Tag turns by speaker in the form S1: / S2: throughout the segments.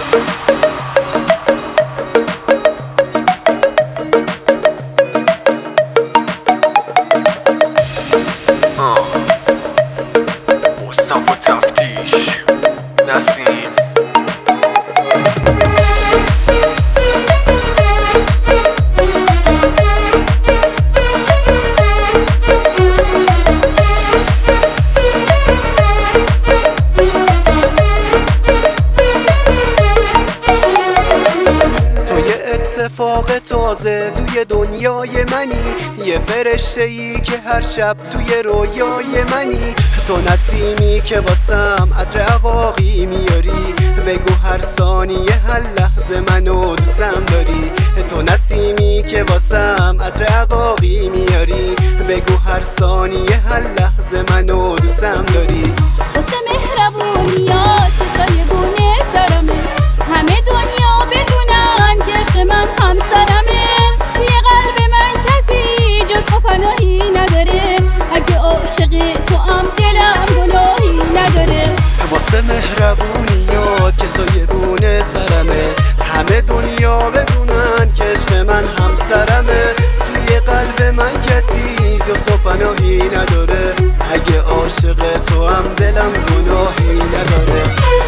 S1: مصطفی تفتیش نسیم
S2: اتفاق تازه توی دنیای منی، یه فرشته ای که هر شب توی رویای منی. تو نسیمی که واسم عطر عقاقی میاری، بگو هر ثانیه هر لحظه منو دوستم داری. تو نسیمی که واسم عطر عقاقی میاری، بگو هر ثانیه هر لحظه منو دوستم داری.
S3: واسه مهربونیات که سایبونه سرمه، همه دنیا بدونن که عشق من همسرمه. توی قلب من کسی جز تو پناهی نداره، اگه عاشق تو هم دلم گناهی نداره.
S2: واسه مهربونیات که سایبونه سرمه، همه دنیا بدونن که عشق من همسرمه. توی قلب من کسی جز تو پناهی نداره، اگه عاشق تو هم دلم گناهی نداره.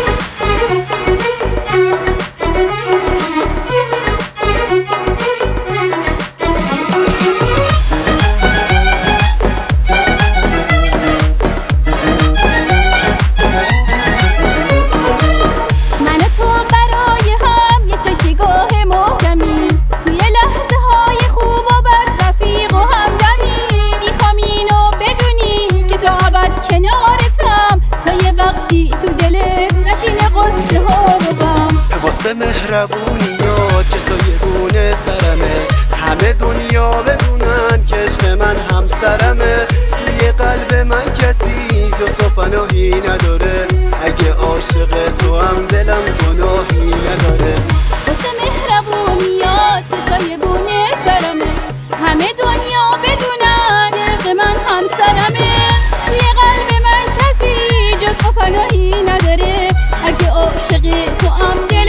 S3: کنارتم تا یه وقتی تو دلت نشینه قصه ها رو غم.
S2: واسه مهربونیات که سایبونه سرمه، همه دنیا بدونن که عشق من همسرمه. توی قلب من کسی جز تو پناهی نداره، اگه عاشق تو هم دلم گناهی نداره.
S3: واسه مهربونیات که سایبونه سرمه، همه دنیا بدونن عشق من همسرمه. توی قلب من کسی جز تو پناهی نداره، اگه عاشق تو هم